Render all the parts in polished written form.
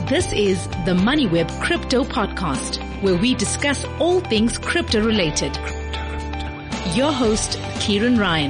This is the MoneyWeb Crypto Podcast, where we discuss all things crypto related. Your host, Kieran Ryan.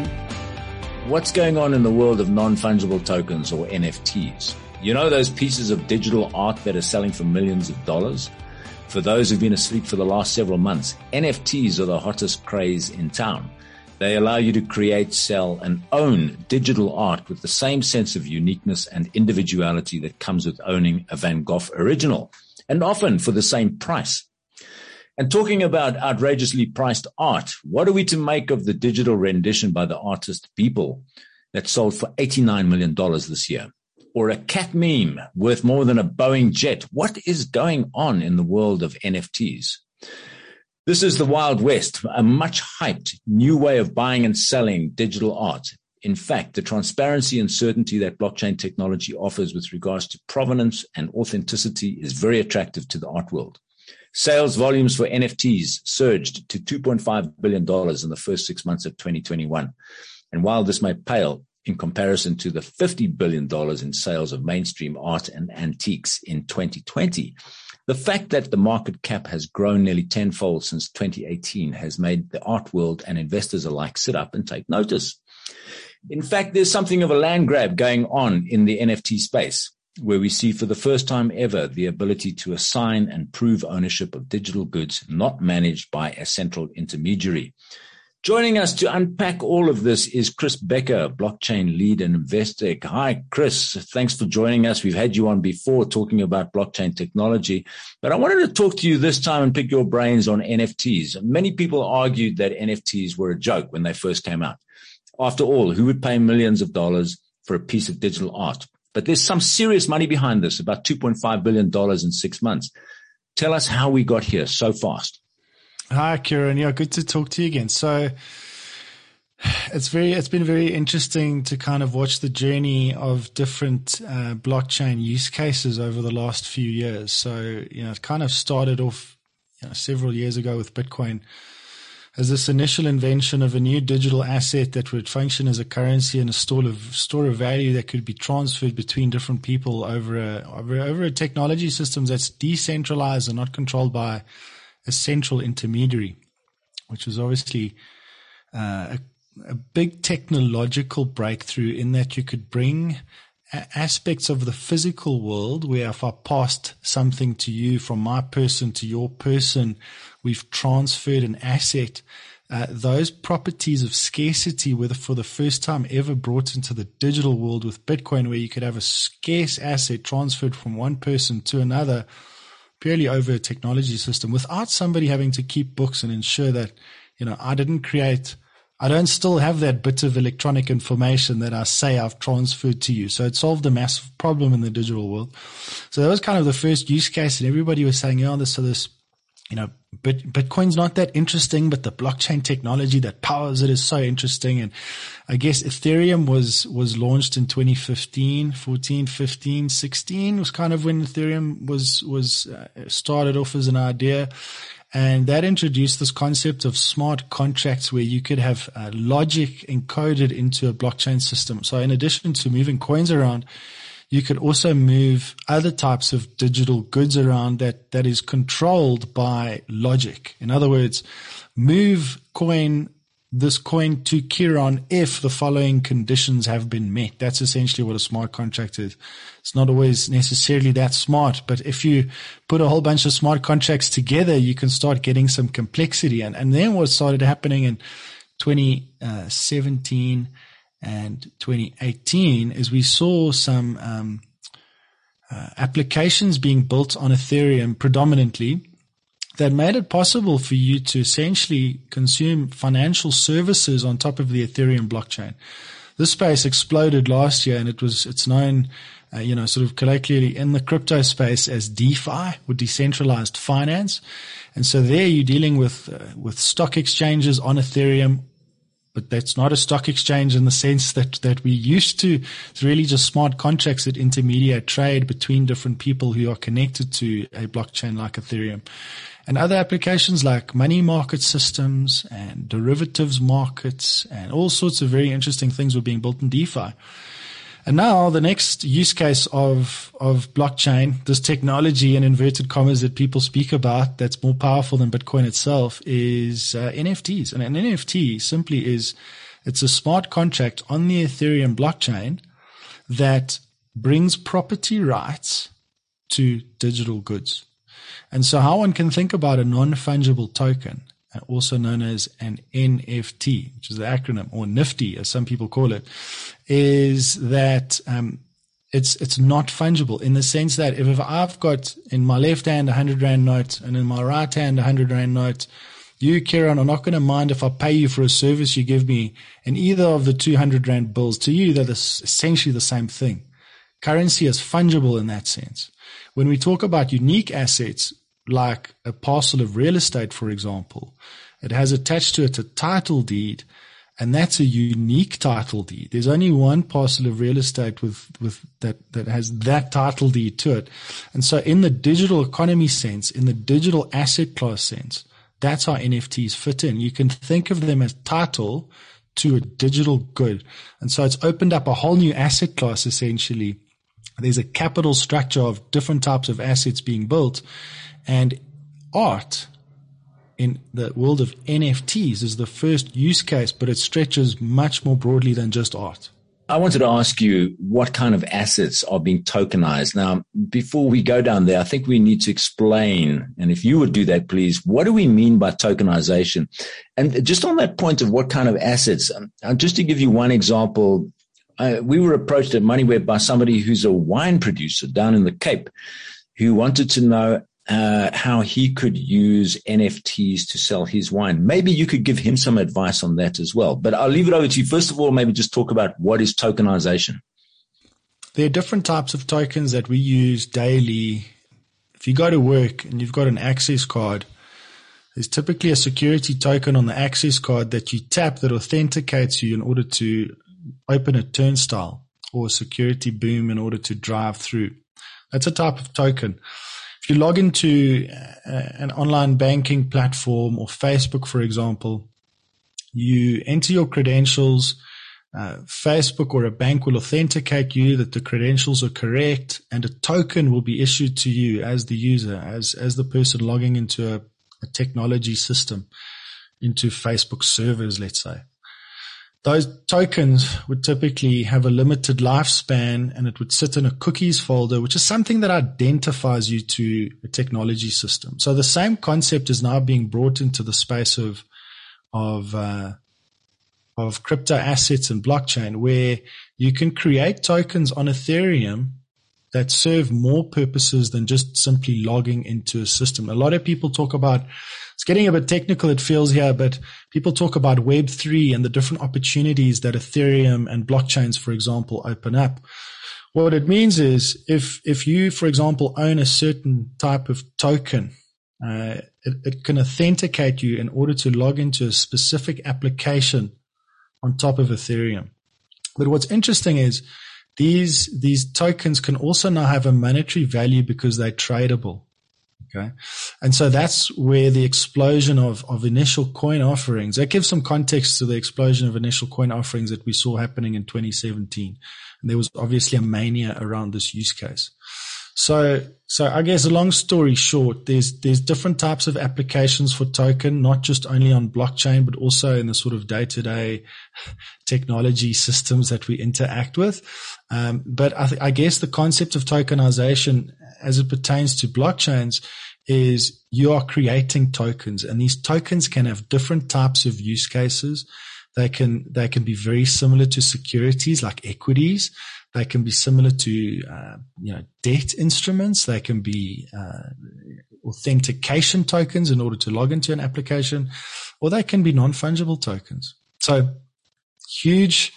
What's going on in the world of non-fungible tokens, or NFTs? You know those pieces of digital art that are selling for millions of dollars? For those who've been asleep for the last several months, NFTs are the hottest craze in town. They allow you to create, sell, and own digital art with the same sense of uniqueness and individuality that comes with owning a Van Gogh original, and often for the same price. And talking about outrageously priced art, what are we to make of the digital rendition by the artist Beeple that sold for $89 million this year? Or a cat meme worth more than a Boeing jet? What is going on in the world of NFTs? This is the Wild West, a much hyped new way of buying and selling digital art. In fact, the transparency and certainty that blockchain technology offers with regards to provenance and authenticity is very attractive to the art world. Sales volumes for NFTs surged to $2.5 billion in the first 6 months of 2021. And while this may pale in comparison to the $50 billion in sales of mainstream art and antiques in 2020, the fact that the market cap has grown nearly tenfold since 2018 has made the art world and investors alike sit up and take notice. In fact, there's something of a land grab going on in the NFT space, where we see for the first time ever the ability to assign and prove ownership of digital goods not managed by a central intermediary. Joining us to unpack all of this is Chris Becker, blockchain lead in Investec. Hi, Chris. Thanks for joining us. We've had you on before talking about blockchain technology, but I wanted to talk to you this time and pick your brains on NFTs. Many people argued that NFTs were a joke when they first came out. After all, who would pay millions of dollars for a piece of digital art? But there's some serious money behind this, about $2.5 billion in 6 months. Tell us how we got here so fast. Hi, Kieran. Yeah, good to talk to you again. So it's been very interesting to kind of watch the journey of different blockchain use cases over the last few years. So, it kind of started off several years ago with Bitcoin as this initial invention of a new digital asset that would function as a currency and a store of value that could be transferred between different people over a technology system that's decentralized and not controlled by a central intermediary, which was obviously a big technological breakthrough in that you could bring aspects of the physical world where if I passed something to you from my person to your person, we've transferred an asset. Those properties of scarcity were for the first time ever brought into the digital world with Bitcoin, where you could have a scarce asset transferred from one person to another purely over a technology system without somebody having to keep books and ensure that, I don't still have that bit of electronic information that I say I've transferred to you. So it solved a massive problem in the digital world. So that was kind of the first use case, and everybody was saying, Bitcoin's not that interesting, but the blockchain technology that powers it is so interesting. And I guess Ethereum was launched in 2015, 14, 15, 16 was kind of when Ethereum was started off as an idea. And that introduced this concept of smart contracts where you could have logic encoded into a blockchain system. So in addition to moving coins around, you could also move other types of digital goods around that is controlled by logic. In other words, move this coin to Kieran if the following conditions have been met. That's essentially what a smart contract is. It's not always necessarily that smart, but if you put a whole bunch of smart contracts together, you can start getting some complexity. And then what started happening in 2017 and 2018 is we saw some applications being built on Ethereum predominantly that made it possible for you to essentially consume financial services on top of the Ethereum blockchain. This space exploded last year, and it's known, sort of colloquially in the crypto space as DeFi, or decentralized finance. And so there you're dealing with stock exchanges on Ethereum, but that's not a stock exchange in the sense that we used to. It's really just smart contracts that intermediate trade between different people who are connected to a blockchain like Ethereum. And other applications like money market systems and derivatives markets and all sorts of very interesting things were being built in DeFi. And now the next use case of blockchain, this technology in inverted commas that people speak about that's more powerful than Bitcoin itself, is NFTs. And an NFT simply it's a smart contract on the Ethereum blockchain that brings property rights to digital goods. And so how one can think about a non-fungible token, also known as an NFT, which is the acronym, or Nifty, as some people call it, is that it's not fungible in the sense that if I've got in my left hand a 100 Rand note and in my right hand a 100 Rand note, you, Kieran, are not going to mind if I pay you for a service you give me in either of the 200 Rand bills. To you, they're essentially the same thing. Currency is fungible in that sense. When we talk about unique assets, like a parcel of real estate, for example, it has attached to it a title deed, and that's a unique title deed. There's only one parcel of real estate with that has that title deed to it. And so in the digital economy sense, in the digital asset class sense, that's how NFTs fit in. You can think of them as title to a digital good. And so it's opened up a whole new asset class, essentially. There's a capital structure of different types of assets being built, and art in the world of NFTs is the first use case, but it stretches much more broadly than just art. I wanted to ask you what kind of assets are being tokenized. Now, before we go down there, I think we need to explain, and if you would do that, please, what do we mean by tokenization? And just on that point of what kind of assets, just to give you one example, we were approached at MoneyWeb by somebody who's a wine producer down in the Cape who wanted to know how he could use NFTs to sell his wine. Maybe you could give him some advice on that as well. But I'll leave it over to you. First of all, maybe just talk about what is tokenization. There are different types of tokens that we use daily. If you go to work and you've got an access card, there's typically a security token on the access card that you tap that authenticates you in order to open a turnstile, or a security boom in order to drive through. That's a type of token. If you log into an online banking platform or Facebook, for example, you enter your credentials. Facebook or a bank will authenticate you that the credentials are correct, and a token will be issued to you as the user, as the person logging into a technology system, into Facebook servers, let's say. Those tokens would typically have a limited lifespan, and it would sit in a cookies folder, which is something that identifies you to a technology system. So the same concept is now being brought into the space of crypto assets and blockchain, where you can create tokens on Ethereum that serve more purposes than just simply logging into a system. A lot of people talk about, it's getting a bit technical, it feels here, but people talk about Web3 and the different opportunities that Ethereum and blockchains, for example, open up. What it means is if you, for example, own a certain type of token, it can authenticate you in order to log into a specific application on top of Ethereum. But what's interesting is these tokens can also now have a monetary value because they're tradable. Okay. And so that's where the explosion of initial coin offerings, that gives some context to the explosion of initial coin offerings that we saw happening in 2017. And there was obviously a mania around this use case. So I guess a long story short, there's different types of applications for token, not just only on blockchain, but also in the sort of day-to-day technology systems that we interact with. But I guess the concept of tokenization as it pertains to blockchains is you are creating tokens, and these tokens can have different types of use cases. They can be very similar to securities like equities. They can be similar to, debt instruments. They can be, authentication tokens in order to log into an application, or they can be non-fungible tokens. So huge,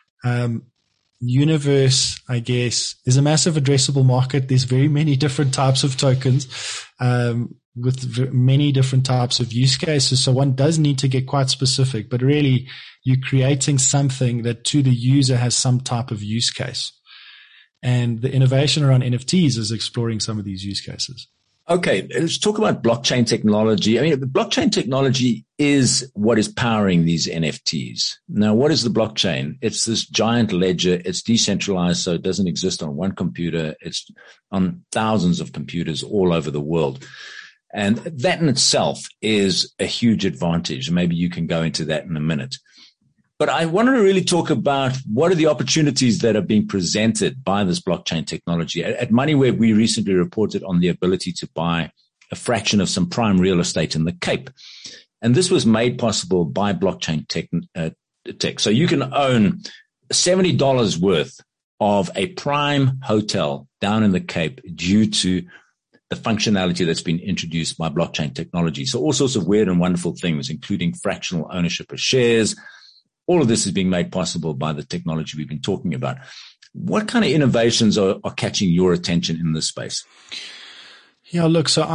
universe, I guess. There's a massive addressable market. There's very many different types of tokens, with many different types of use cases. So one does need to get quite specific, but really you're creating something that to the user has some type of use case. And the innovation around NFTs is exploring some of these use cases. Okay, let's talk about blockchain technology. I mean, blockchain technology is what is powering these NFTs. Now, what is the blockchain? It's this giant ledger. It's decentralized, so it doesn't exist on one computer. It's on thousands of computers all over the world. And that in itself is a huge advantage. Maybe you can go into that in a minute. But I want to really talk about what are the opportunities that are being presented by this blockchain technology. At MoneyWeb, we recently reported on the ability to buy a fraction of some prime real estate in the Cape. And this was made possible by blockchain tech. So you can own $70 worth of a prime hotel down in the Cape due to the functionality that's been introduced by blockchain technology. So all sorts of weird and wonderful things, including fractional ownership of shares. All of this is being made possible by the technology we've been talking about. What kind of innovations are catching your attention in this space? Yeah, look, so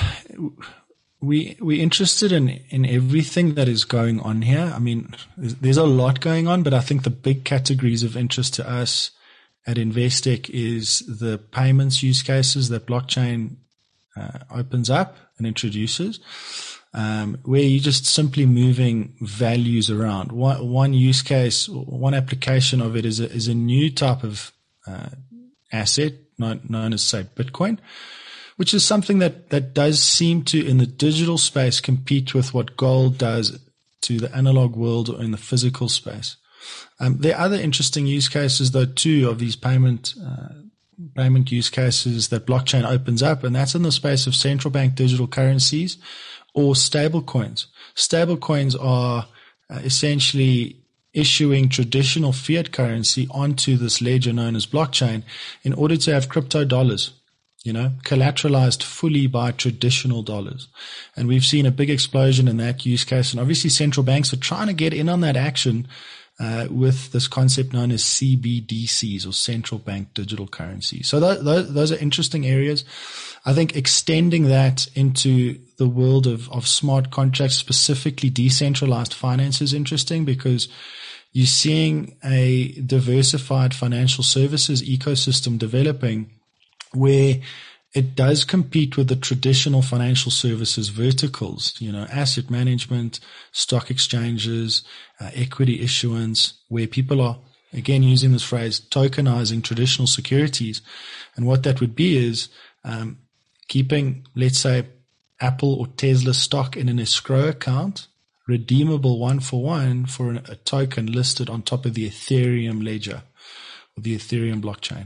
we're interested in everything that is going on here. I mean, there's a lot going on, but I think the big categories of interest to us at Investec is the payments use cases that blockchain opens up and introduces. Where you're just simply moving values around. One use case, one application of it is a new type of asset known as, say, Bitcoin, which is something that does seem to, in the digital space, compete with what gold does to the analog world or in the physical space. There are other interesting use cases, though, too, of these payment use cases that blockchain opens up, and that's in the space of central bank digital currencies or stable coins. Stable coins are essentially issuing traditional fiat currency onto this ledger known as blockchain in order to have crypto dollars, collateralized fully by traditional dollars. And we've seen a big explosion in that use case. And obviously central banks are trying to get in on that action with this concept known as CBDCs, or central bank digital currency. So those are interesting areas. I think extending that into the world of smart contracts, specifically decentralized finance, is interesting because you're seeing a diversified financial services ecosystem developing where it does compete with the traditional financial services verticals, asset management, stock exchanges, equity issuance, where people are, again, using this phrase, tokenizing traditional securities. And what that would be is keeping, let's say, Apple or Tesla stock in an escrow account, redeemable 1-for-1 for a token listed on top of the Ethereum ledger or the Ethereum blockchain.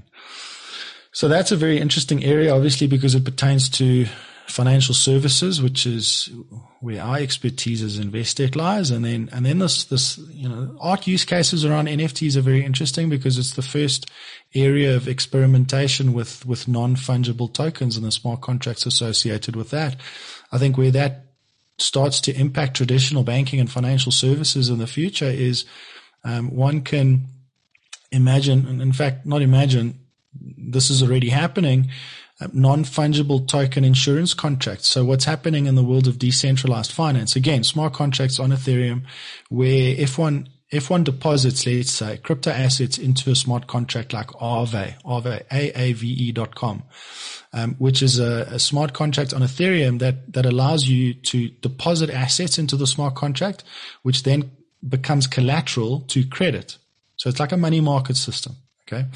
So that's a very interesting area, obviously, because it pertains to financial services, which is where our expertise as Investec lies. And then this art use cases around NFTs are very interesting because it's the first area of experimentation with non-fungible tokens and the smart contracts associated with that. I think where that starts to impact traditional banking and financial services in the future is one can imagine, and in fact, not imagine, this is already happening, non-fungible token insurance contracts. So what's happening in the world of decentralized finance? Again, smart contracts on Ethereum, where if one deposits, let's say, crypto assets into a smart contract like Aave, AAVE.com, which is a smart contract on Ethereum that allows you to deposit assets into the smart contract, which then becomes collateral to credit. So it's like a money market system. Okay.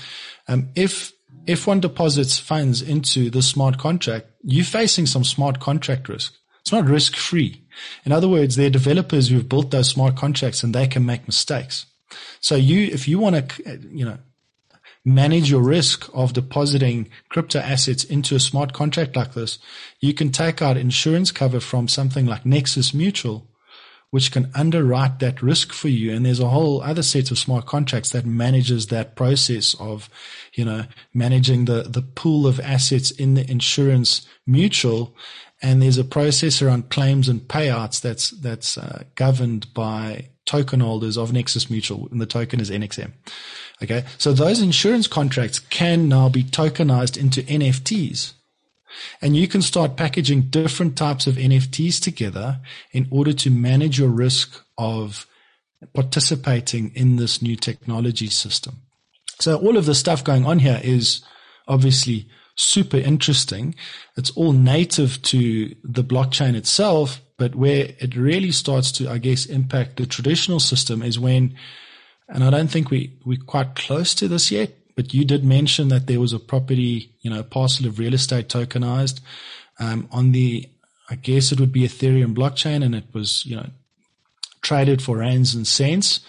If one deposits funds into the smart contract, you're facing some smart contract risk. It's not risk free. In other words, there are developers who have built those smart contracts and they can make mistakes. So if you want to, manage your risk of depositing crypto assets into a smart contract like this, you can take out insurance cover from something like Nexus Mutual, which can underwrite that risk for you. And there's a whole other set of smart contracts that manages that process of, managing the pool of assets in the insurance mutual. And there's a process around claims and payouts that's governed by token holders of Nexus Mutual, and the token is NXM. Okay. So those insurance contracts can now be tokenized into NFTs. And you can start packaging different types of NFTs together in order to manage your risk of participating in this new technology system. So all of the stuff going on here is obviously super interesting. It's all native to the blockchain itself, but where it really starts to, I guess, impact the traditional system is when, and I don't think we're quite close to this yet, but you did mention that there was a property, parcel of real estate tokenized on the, I guess it would be Ethereum blockchain, and it was, traded for rands and cents,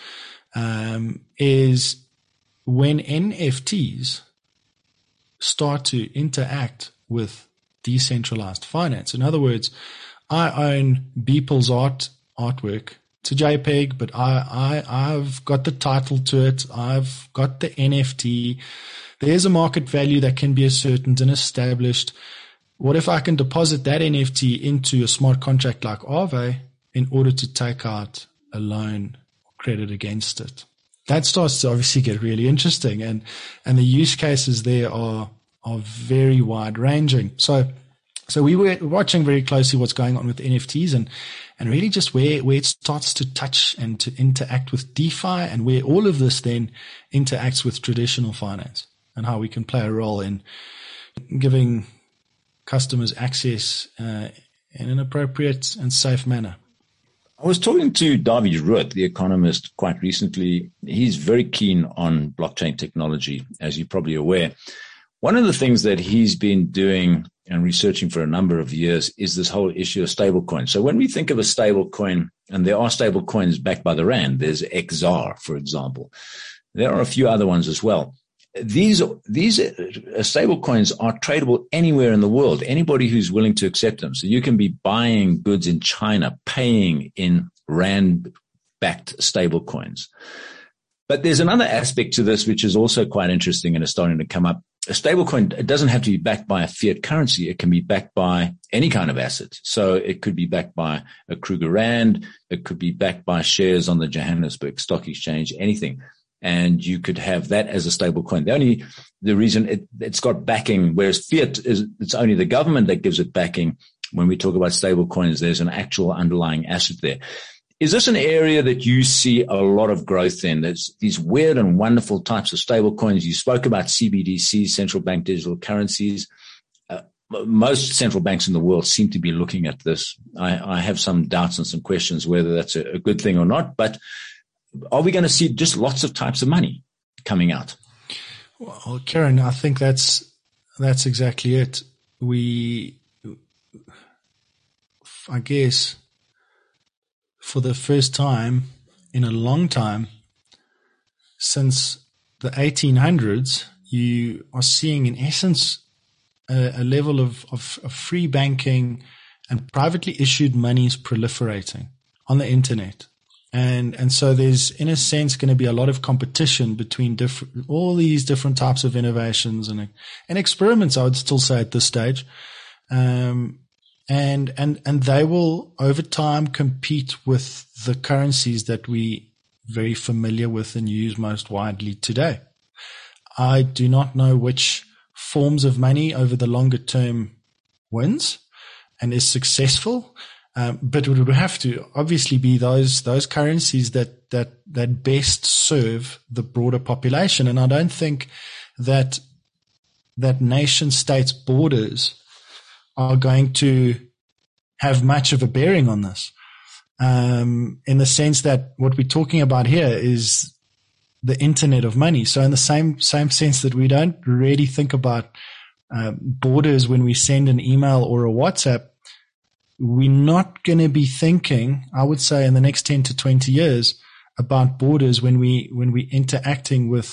is when NFTs start to interact with decentralized finance. In other words, I own Beeple's artwork. It's a JPEG, but I've got the title to it. I've got the NFT. There's a market value that can be ascertained and established. What if I can deposit that NFT into a smart contract like Aave in order to take out a loan or credit against it? That starts to obviously get really interesting, and the use cases there are very wide ranging. So we were watching very closely what's going on with NFTs and really just where it starts to touch and to interact with DeFi, and where all of this then interacts with traditional finance, and how we can play a role in giving customers access in an appropriate and safe manner. I was talking to David Ruth, the economist, quite recently. He's very keen on blockchain technology, as you're probably aware. One of the things that he's been doing and researching for a number of years is this whole issue of stablecoin. So when we think of a stablecoin, and there are stablecoins backed by the rand, there's XR, for example. There are a few other ones as well. These stablecoins are tradable anywhere in the world, anybody who's willing to accept them. So you can be buying goods in China, paying in rand-backed stablecoins. But there's another aspect to this which is also quite interesting and is starting to come up. A stablecoin, it doesn't have to be backed by a fiat currency. It can be backed by any kind of asset. So it could be backed by a Kruger Rand. It could be backed by shares on the Johannesburg Stock Exchange, anything. And you could have that as a stable coin. The reason it's got backing, whereas fiat it's only the government that gives it backing. When we talk about stable coins, there's an actual underlying asset there. Is this an area that you see a lot of growth in? There's these weird and wonderful types of stable coins. You spoke about CBDCs, central bank digital currencies. Most central banks in the world seem to be looking at this. I have some doubts and some questions whether that's a good thing or not, but are we going to see just lots of types of money coming out? Well, Kieran, I think that's exactly it. I guess, for the first time in a long time, since the 1800s, you are seeing, in essence, a level of free banking and privately issued monies proliferating on the internet. And so there's, in a sense, going to be a lot of competition between all these different types of innovations and experiments, I would still say at this stage. And they will over time compete with the currencies that we very familiar with and use most widely today. I do not know which forms of money over the longer term wins and is successful. But it would have to obviously be those currencies that best serve the broader population. And I don't think that nation states' borders are going to have much of a bearing on this. In the sense that what we're talking about here is the internet of money. So in the same sense that we don't really think about borders when we send an email or a WhatsApp, we're not going to be thinking, I would say, in the next 10 to 20 years about borders when we interacting with,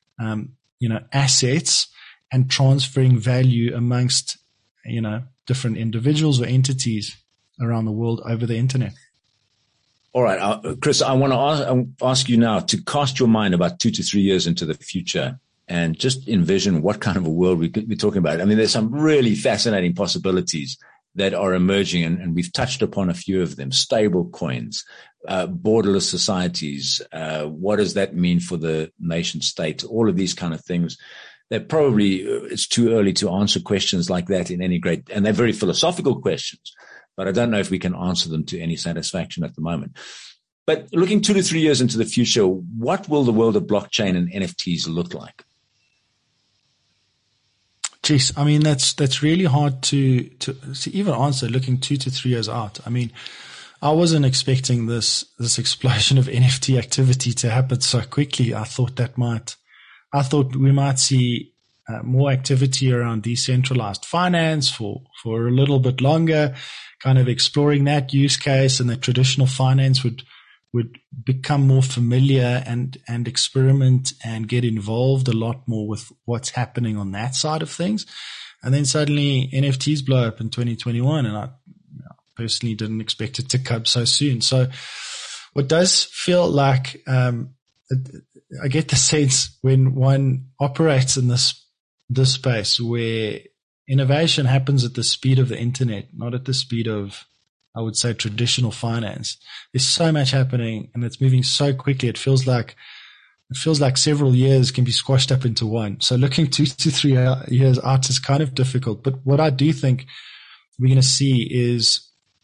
assets and transferring value amongst, different individuals or entities around the world over the internet. All right, Chris, I want to ask you now to cast your mind about 2 to 3 years into the future and just envision what kind of a world we're talking about. I mean, there's some really fascinating possibilities that are emerging, and we've touched upon a few of them. Stable coins, borderless societies. What does that mean for the nation state? All of these kind of things. That probably it's too early to answer questions like that in any great, and they're very philosophical questions, but I don't know if we can answer them to any satisfaction at the moment. But looking 2 to 3 years into the future, what will the world of blockchain and NFTs look like? Jeez, I mean, that's really hard to even answer looking 2 to 3 years out. I mean, I wasn't expecting this explosion of NFT activity to happen so quickly. I thought we might see more activity around decentralized finance for a little bit longer, kind of exploring that use case, and that traditional finance would become more familiar and experiment and get involved a lot more with what's happening on that side of things. And then suddenly NFTs blow up in 2021, and I personally didn't expect it to come so soon. So what does feel like, I get the sense when one operates in this space where innovation happens at the speed of the internet, not at the speed of, I would say, traditional finance. There's so much happening and it's moving so quickly. It feels like several years can be squashed up into one. So looking 2 to 3 years out is kind of difficult. But what I do think we're going to see is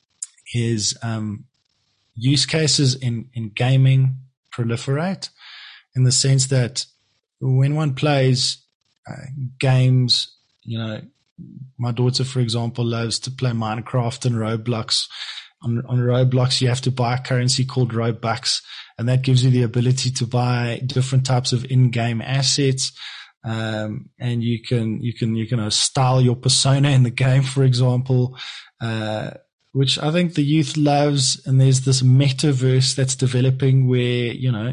use cases in gaming proliferate, in the sense that when one plays games, my daughter, for example, loves to play Minecraft and Roblox. On Roblox, you have to buy a currency called Robux, and that gives you the ability to buy different types of in-game assets. And you can style your persona in the game, for example, which I think the youth loves. And there's this metaverse that's developing where,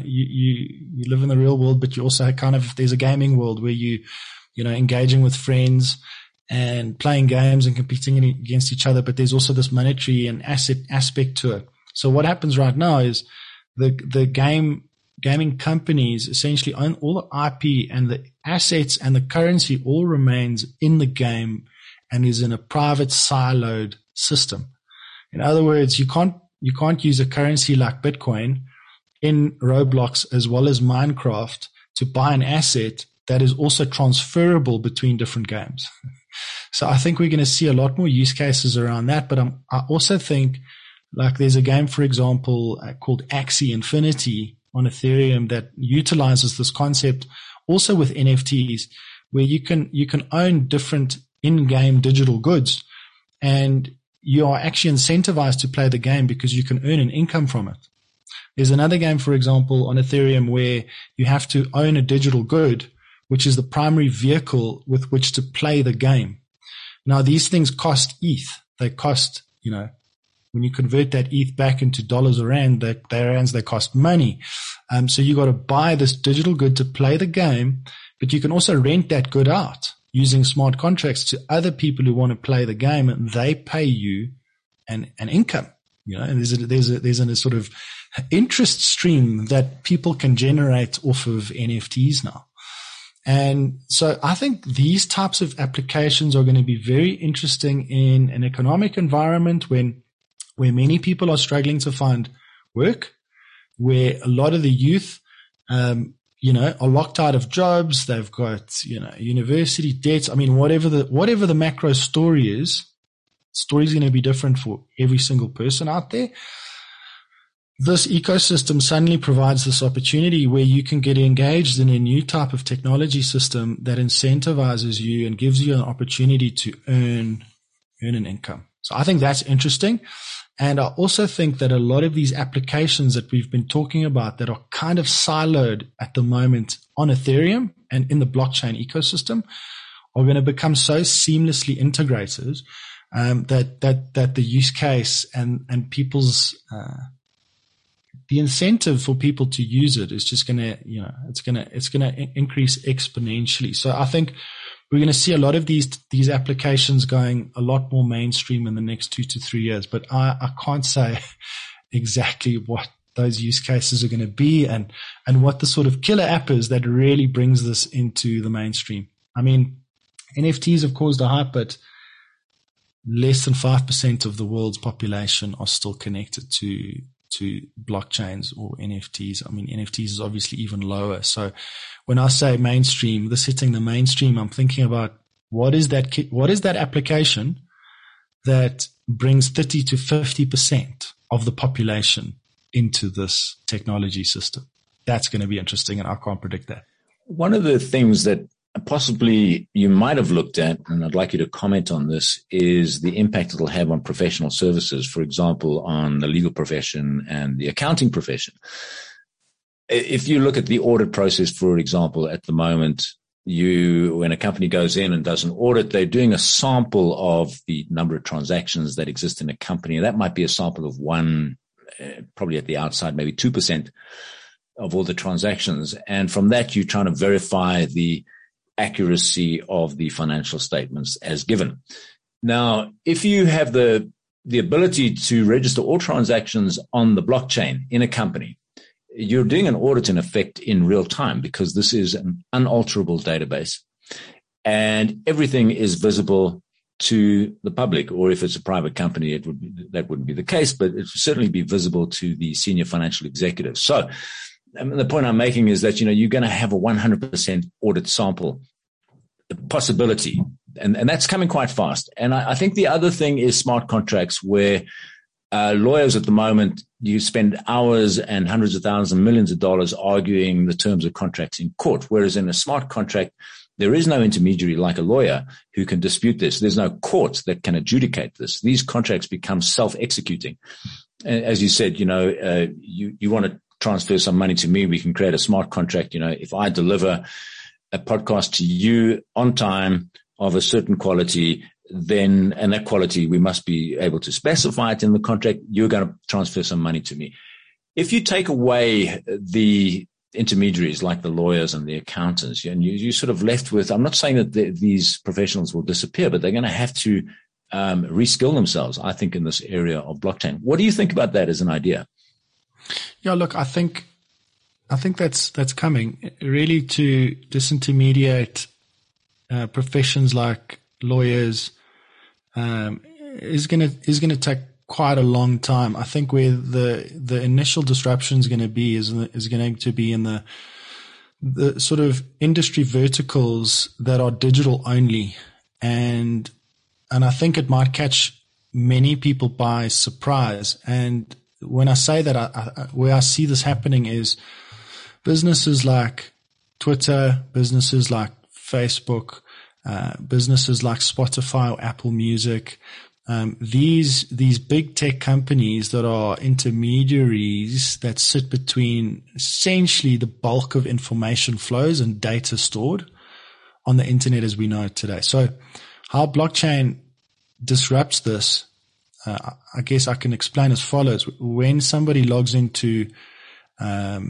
you live in the real world, but you also there's a gaming world where engaging with friends and playing games and competing against each other. But there's also this monetary and asset aspect to it. So what happens right now is the gaming companies essentially own all the IP, and the assets and the currency all remains in the game and is in a private siloed system. In other words, you can't use a currency like Bitcoin in Roblox as well as Minecraft to buy an asset that is also transferable between different games. So I think we're going to see a lot more use cases around that. But I also think, like, there's a game, for example, called Axie Infinity on Ethereum that utilizes this concept also with NFTs, where you can own different in-game digital goods, and you are actually incentivized to play the game because you can earn an income from it. There's another game, for example, on Ethereum where you have to own a digital good, which is the primary vehicle with which to play the game. Now, these things cost ETH. They cost, when you convert that ETH back into dollars or rand, they cost money. So you got to buy this digital good to play the game, but you can also rent that good out using smart contracts to other people who want to play the game, and they pay you an income. And there's a sort of interest stream that people can generate off of NFTs now. And so I think these types of applications are going to be very interesting in an economic environment where many people are struggling to find work, where a lot of the youth, are locked out of jobs. They've got, university debts. I mean, whatever the macro story is going to be different for every single person out there. This ecosystem suddenly provides this opportunity where you can get engaged in a new type of technology system that incentivizes you and gives you an opportunity to earn an income. So I think that's interesting. And I also think that a lot of these applications that we've been talking about that are kind of siloed at the moment on Ethereum and in the blockchain ecosystem are going to become so seamlessly integrated that the use case and people's the incentive for people to use it is just going to, it's going to increase exponentially. So I think we're going to see a lot of these applications going a lot more mainstream in the next 2 to 3 years. But I can't say exactly what those use cases are going to be and what the sort of killer app is that really brings this into the mainstream. I mean, NFTs have caused a hype, but less than 5% of the world's population are still connected to blockchains or NFTs. I mean, NFTs is obviously even lower. So when I say mainstream, this hitting the mainstream, I'm thinking about what is that application that brings 30 to 50% of the population into this technology system. That's going to be interesting, and I can't predict that. One of the things that possibly you might have looked at, and I'd like you to comment on this, is the impact it'll have on professional services, for example, on the legal profession and the accounting profession. If you look at the audit process, for example, at the moment, when a company goes in and does an audit, they're doing a sample of the number of transactions that exist in a company. And that might be a sample of one, probably at the outside, maybe 2% of all the transactions. And from that, you're trying to verify the accuracy of the financial statements as given. Now, if you have the ability to register all transactions on the blockchain in a company, you're doing an audit in effect in real time, because this is an unalterable database and everything is visible to the public. Or if it's a private company, that wouldn't be the case, but it would certainly be visible to the senior financial executives. So the point I'm making is that, you're going to have a 100% audit sample possibility, and that's coming quite fast. And I think the other thing is smart contracts, where lawyers at the moment, you spend hours and hundreds of thousands and millions of dollars arguing the terms of contracts in court, whereas in a smart contract, there is no intermediary like a lawyer who can dispute this. There's no court that can adjudicate this. These contracts become self-executing. As you said, you want to transfer some money to me, we can create a smart contract. If I deliver a podcast to you on time of a certain quality, then, and that quality, we must be able to specify it in the contract. You're going to transfer some money to me. If you take away the intermediaries like the lawyers and the accountants, and you're sort of left with, I'm not saying that these professionals will disappear, but they're going to have to reskill themselves, I think, in this area of blockchain. What do you think about that as an idea? Yeah, look, I think that's coming, really, to disintermediate professions like lawyers is going to take quite a long time. I think where the initial disruption is going to be is going to be in the sort of industry verticals that are digital only, and I think it might catch many people by surprise. And when I say that, where I see this happening is businesses like Twitter, businesses like Facebook, businesses like Spotify or Apple Music, these big tech companies that are intermediaries that sit between essentially the bulk of information flows and data stored on the internet as we know it today. So how blockchain disrupts this, I guess I can explain as follows. When somebody logs into, let's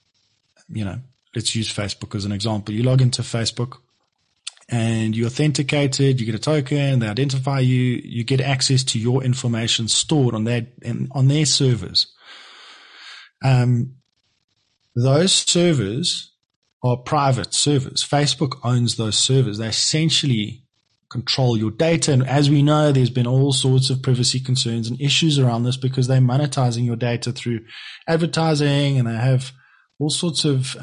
use Facebook as an example. You log into Facebook and you authenticated, you get a token, they identify you, you get access to your information stored on their servers. Those servers are private servers. Facebook owns those servers. They essentially control your data. And as we know, there's been all sorts of privacy concerns and issues around this because they're monetizing your data through advertising, and they have all sorts of,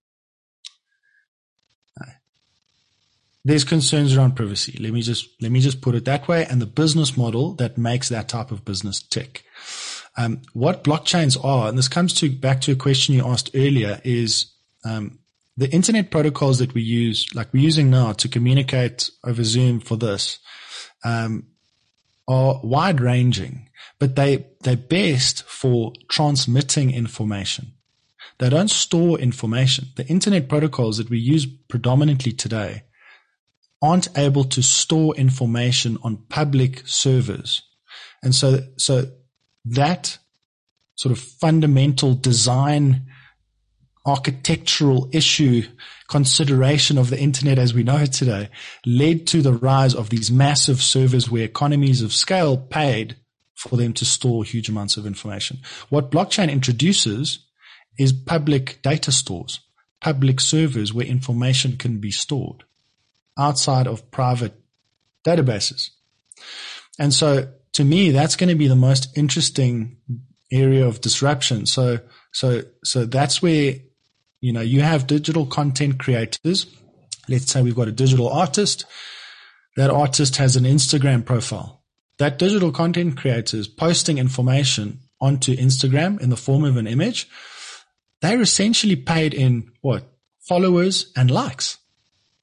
there's concerns around privacy. Let me just put it that way. And the business model that makes that type of business tick. What blockchains are, and this comes back to a question you asked earlier, is, the internet protocols that we use, like we're using now to communicate over Zoom for this, are wide ranging, but they're best for transmitting information. They don't store information. The internet protocols that we use predominantly today aren't able to store information on public servers. And so that sort of fundamental design architectural issue consideration of the internet as we know it today led to the rise of these massive servers where economies of scale paid for them to store huge amounts of information. What blockchain introduces is public data stores, public servers where information can be stored outside of private databases. And so to me, that's going to be the most interesting area of disruption. So that's where, you have digital content creators. Let's say we've got a digital artist. That artist has an Instagram profile. That digital content creator is posting information onto Instagram in the form of an image. They're essentially paid in followers and likes.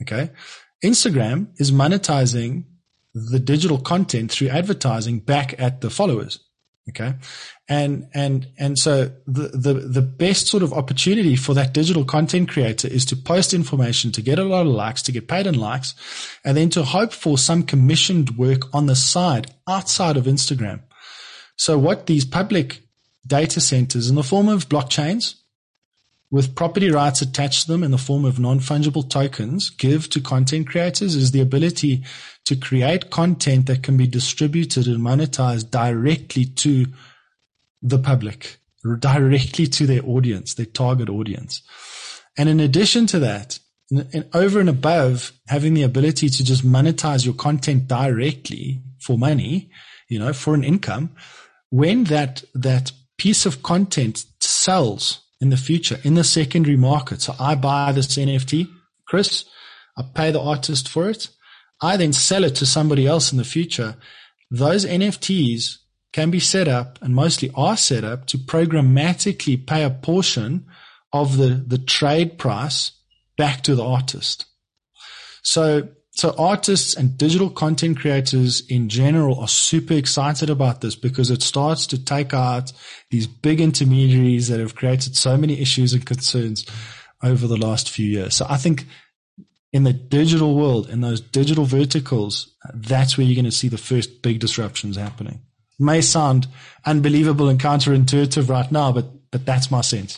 Okay. Instagram is monetizing the digital content through advertising back at the followers. Okay. And so the best sort of opportunity for that digital content creator is to post information, to get a lot of likes, to get paid in likes, and then to hope for some commissioned work on the side outside of Instagram. So what these public data centers in the form of blockchains with property rights attached to them in the form of non-fungible tokens give to content creators is the ability to create content that can be distributed and monetized directly to the public, directly to their audience, their target audience. And in addition to that, and over and above having the ability to just monetize your content directly for money, for an income, when that piece of content sells in the future in the secondary market. So I buy this NFT, Chris, I pay the artist for it. I then sell it to somebody else in the future. Those NFTs can be set up, and mostly are set up, to programmatically pay a portion of the trade price back to the artist. So artists and digital content creators in general are super excited about this because it starts to take out these big intermediaries that have created so many issues and concerns over the last few years. So I think in the digital world, in those digital verticals, that's where you're going to see the first big disruptions happening. It may sound unbelievable and counterintuitive right now, but that's my sense.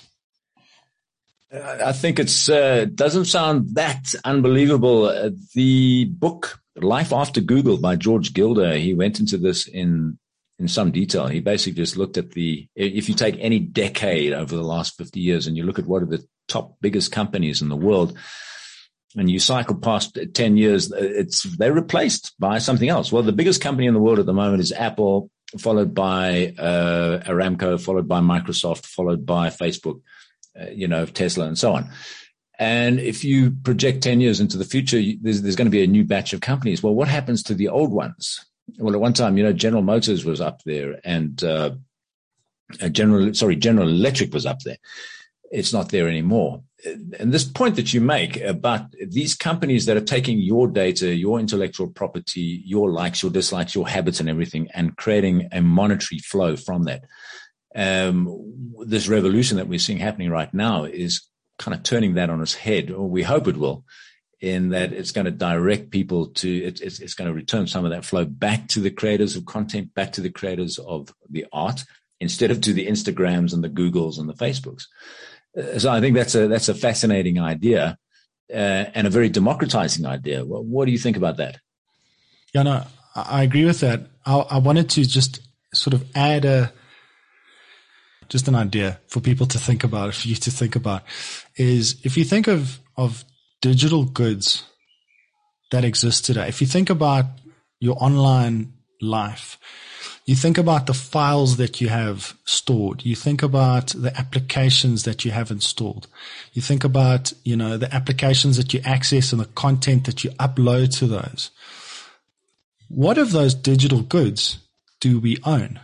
I think it doesn't sound that unbelievable. The book Life After Google by George Gilder, he went into this in some detail. He basically just looked at if you take any decade over the last 50 years and you look at what are the top biggest companies in the world, and you cycle past 10 years, they're replaced by something else. Well, the biggest company in the world at the moment is Apple, followed by Aramco, followed by Microsoft, followed by Facebook, Tesla and so on. And if you project 10 years into the future, there's going to be a new batch of companies. Well, what happens to the old ones? Well, at one time, General Motors was up there, and General Electric was up there. It's not there anymore. And this point that you make about these companies that are taking your data, your intellectual property, your likes, your dislikes, your habits and everything, and creating a monetary flow from that. This revolution that we're seeing happening right now is kind of turning that on its head, or we hope it will, in that it's going to direct people to, it's going to return some of that flow back to the creators of content, back to the creators of the art, instead of to the Instagrams and the Googles and the Facebooks. So I think that's a fascinating idea, and a very democratizing idea. Well, what do you think about that? Yeah, no, I agree with that. I wanted to just sort of add just an idea for people to think about, for you to think about, is if you think of digital goods that exist today, if you think about your online life, you think about the files that you have stored. You think about the applications that you have installed. You think about, the applications that you access and the content that you upload to those. What of those digital goods do we own?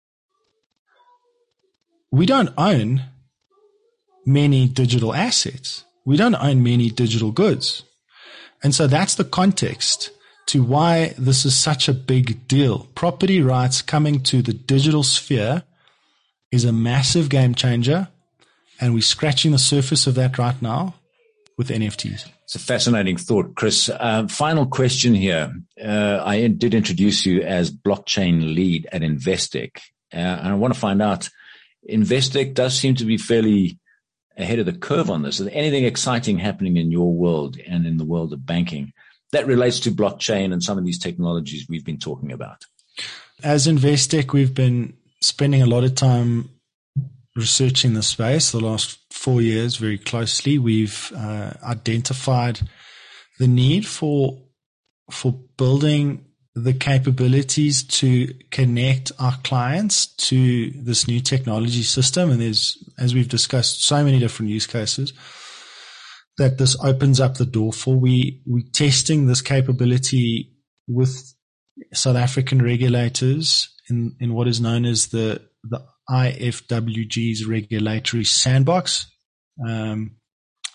We don't own many digital assets. We don't own many digital goods. And so that's the context to why this is such a big deal. Property rights coming to the digital sphere is a massive game changer, and we're scratching the surface of that right now with NFTs. It's a fascinating thought, Chris. Final question here. I did introduce you as blockchain lead at Investec, and I want to find out, Investec does seem to be fairly ahead of the curve on this. Is there anything exciting happening in your world and in the world of banking that relates to blockchain and some of these technologies we've been talking about? As Investec, we've been spending a lot of time researching the space the last 4 years very closely. We've identified the need for building the capabilities to connect our clients to this new technology system. And there's, as we've discussed, so many different use cases that this opens up the door for. We're testing this capability with South African regulators in what is known as the IFWG's regulatory sandbox.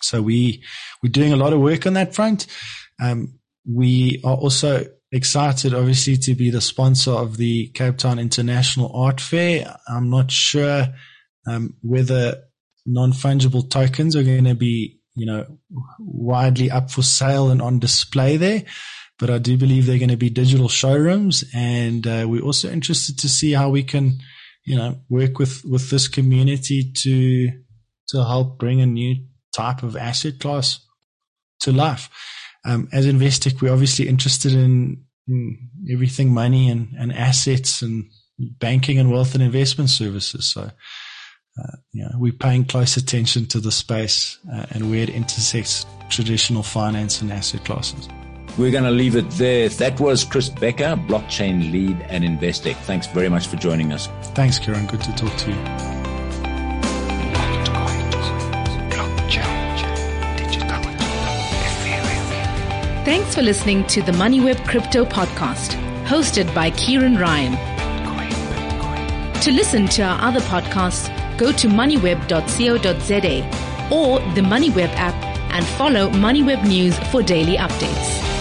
So we're doing a lot of work on that front. We are also excited, obviously, to be the sponsor of the Cape Town International Art Fair. I'm not sure whether non-fungible tokens are going to be, widely up for sale and on display there, but I do believe they're going to be digital showrooms. And we're also interested to see how we can, work with this community to help bring a new type of asset class to life. As Investec, we're obviously interested in everything money and assets and banking and wealth and investment services. So, we're paying close attention to the space and where it intersects traditional finance and asset classes. We're going to leave it there. That was Chris Becker, blockchain lead at Investec. Thanks very much for joining us. Thanks, Kieran. Good to talk to you. Thanks for listening to the MoneyWeb Crypto Podcast, hosted by Kieran Ryan. To listen to our other podcasts, go to moneyweb.co.za or the MoneyWeb app and follow MoneyWeb News for daily updates.